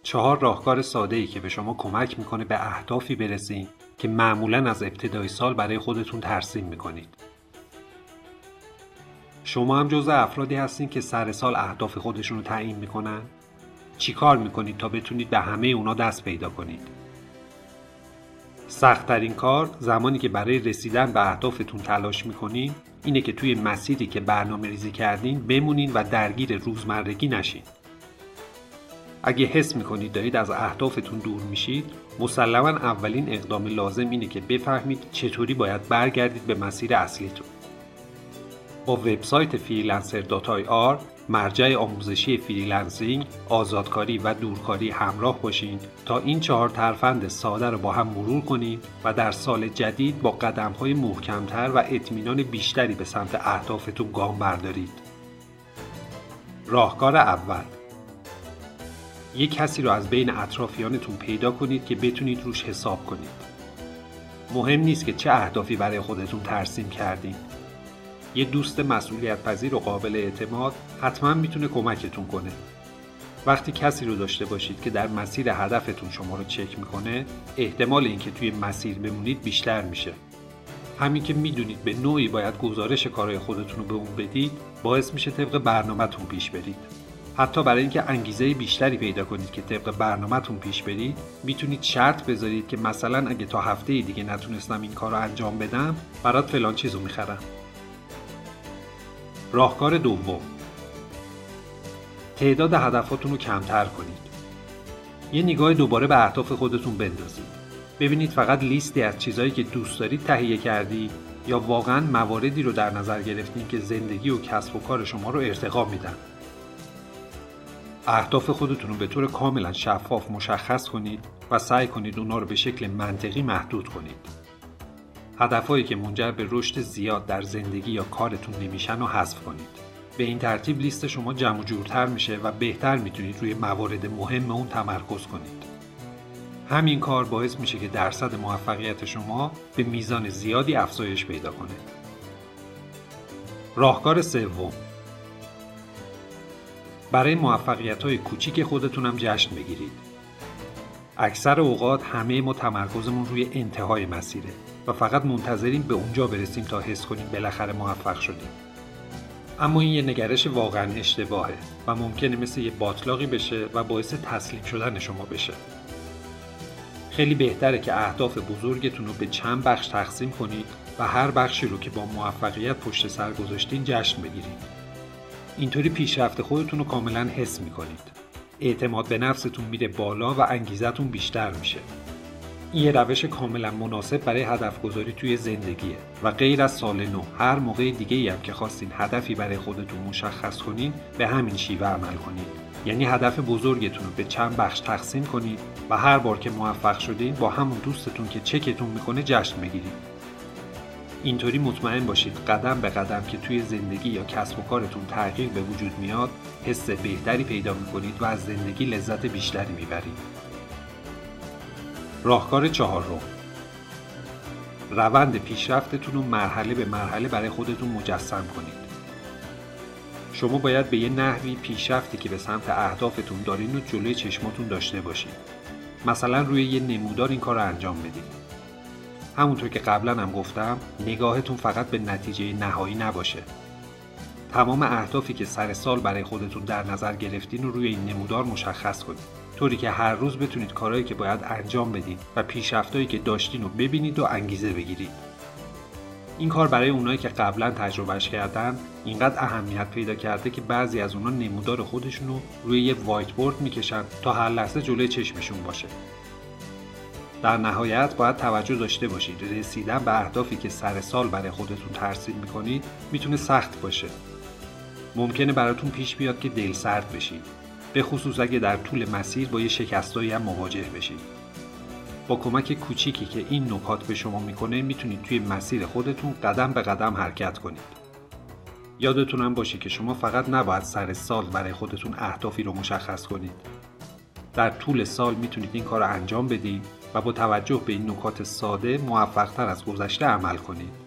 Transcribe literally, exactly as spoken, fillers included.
چهار راهکار ساده‌ای که به شما کمک میکنه به اهدافی برسین که معمولاً از ابتدای سال برای خودتون ترسیم میکنید. شما هم جزو افرادی هستین که سر سال اهداف خودشون رو تعیین میکنن؟ چی کار میکنید تا بتونید به همه اونا دست پیدا کنید؟ سخت‌ترین کار زمانی که برای رسیدن به اهدافتون تلاش میکنین اینه که توی مسیری که برنامه ریزی کردین بمونین و درگیر روزمرگی نشین. اگه حس میکنید دارید از اهدافتون دور میشید، مسلماً اولین اقدام لازم اینه که بفهمید چطوری باید برگردید به مسیر اصلیتون. با وبسایت فریلنسر دات آی آر، مرجع آموزشی فریلنسینگ، آزادکاری و دورکاری همراه باشین تا این چهار ترفند ساده رو با هم مرور کنید و در سال جدید با قدم‌های محکم‌تر و اطمینان بیشتری به سمت اهدافتون گام بردارید. راهکار اول: یک کسی رو از بین اطرافیانتون پیدا کنید که بتونید روش حساب کنید. مهم نیست که چه اهدافی برای خودتون ترسیم کردین. یه دوست مسئولیت پذیر و قابل اعتماد حتما میتونه کمکتون کنه. وقتی کسی رو داشته باشید که در مسیر هدفتون شما رو چک میکنه، احتمال اینکه توی مسیر بمونید بیشتر میشه. همین که میدونید به نوعی باید گزارش کارهای خودتون رو به اون بدید، باعث میشه طبق برنامه‌تون پیش برید. حتی برای اینکه انگیزه بیشتری پیدا کنید که طبق برنامه‌تون پیش برید، میتونید شرط بذارید که مثلا اگه تا هفته دیگه نتونستم این کار رو انجام بدم، برات فلان چیزو میخرم. راهکار دوم: تعداد هدفاتون رو کمتر کنید. یه نگاه دوباره به اهداف خودتون بندازید. ببینید فقط لیستی از چیزایی که دوست دارید تهیه کردی یا واقعاً مواردی رو در نظر گرفتین که زندگی و کسب و کار شما رو ارتقا میدن. اهداف خودتون رو به طور کاملا شفاف مشخص کنید و سعی کنید اونا رو به شکل منطقی محدود کنید. هدفهایی که منجر به رشد زیاد در زندگی یا کارتون نمیشن رو حذف کنید. به این ترتیب لیست شما جمع و جورتر میشه و بهتر میتونید روی موارد مهم اون تمرکز کنید. همین کار باعث میشه که درصد موفقیت شما به میزان زیادی افزایش پیدا کنه. راهکار سوم: برای موفقیت‌های کوچیک خودتون هم جشن بگیرید. اکثر اوقات همه ما تمرکزمون روی انتهای مسیره و فقط منتظریم به اونجا برسیم تا حس کنیم بالاخره موفق شدیم. اما این یه نگرش واقعا اشتباهه و ممکنه مثل یه باطلاقی بشه و باعث تسلیم شدن شما بشه. خیلی بهتره که اهداف بزرگتون رو به چند بخش تقسیم کنید و هر بخشی رو که با موفقیت پشت سر گذاشتین جشن بگیرید. اینطوری پیشرفت خودتون رو کاملا حس میکنید. اعتماد به نفستون میره بالا و انگیزتون بیشتر میشه. این یه روش کاملا مناسب برای هدف گذاری توی زندگیه و غیر از سال نو هر موقع دیگه ای هم که خواستین هدفی برای خودتون مشخص کنین به همین شیوه عمل کنید. یعنی هدف بزرگتون رو به چند بخش تقسیم کنید و هر بار که موفق شدین با همون دوستتون که چکتون میکنه جشن بگیرید. اینطوری مطمئن باشید قدم به قدم که توی زندگی یا کسب و کارتون تغییر به وجود میاد، حس بهتری پیدا میکنید و از زندگی لذت بیشتری میبرید. راهکار چهارم: روند پیشرفتتون رو مرحله به مرحله برای خودتون مجسم کنید. شما باید به یه نحوی پیشرفتی که به سمت اهدافتون دارین رو جلوی چشماتون داشته باشید. مثلا روی یه نمودار این کار رو انجام بدید. همونطور که قبلا هم گفتم، نگاهتون فقط به نتیجه نهایی نباشه. تمام اهدافی که سر سال برای خودتون در نظر گرفتین رو روی این نمودار مشخص کنید، طوری که هر روز بتونید کارهایی که باید انجام بدین و پیشرفتایی که داشتین رو ببینید و انگیزه بگیرید. این کار برای اونایی که قبلا تجربهش کردن اینقدر اهمیت پیدا کرده که بعضی از اونا نمودار خودشون رو روی یه وایت بورد میکشن تا هر لحظه جلوی چشمشون باشه. در نهایت باید توجه داشته باشید رسیدن به اهدافی که سر سال برای خودتون ترسیم میکنید میتونه سخت باشه. ممکنه براتون پیش بیاد که دل سرد بشید، به خصوص اگه در طول مسیر با یه شکستایی هم مواجه بشید. با کمک کوچیکی که این نکات به شما میکنه میتونید توی مسیر خودتون قدم به قدم حرکت کنید. یادتون هم باشه که شما فقط نباید سر سال برای خودتون اهدافی رو مشخص کنید. در طول سال میتونید این کار رو انجام بدید و با توجه به این نکات ساده موفق‌تر از گذشته عمل کنید.